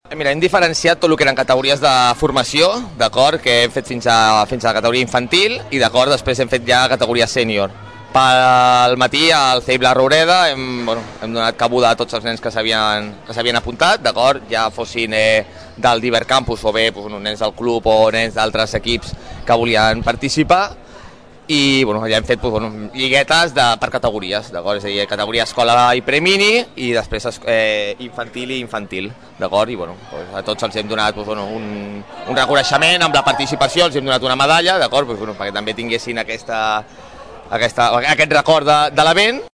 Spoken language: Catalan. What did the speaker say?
Mira, hem diferenciat tot el que eren categories de formació, d'acord, que hem fet fins a la categoria infantil i d'acord, després hem fet ja categoria sènior. Pel matí al CEIP La Roureda hem donat cabuda a tots els nens que s'havien apuntat, d'acord, ja fossin del d'Ibercampus o bé nens del club o nens d'altres equips que volien participar. I ja hem fet lliguetes per categories, d'acord? És a dir, categoria escola i premini i després infantil i infantil, d'acord? I a tots els hem donat un reconeixement amb la participació, els hem donat una medalla, d'acord? Perquè també tinguessin aquest record de l'event.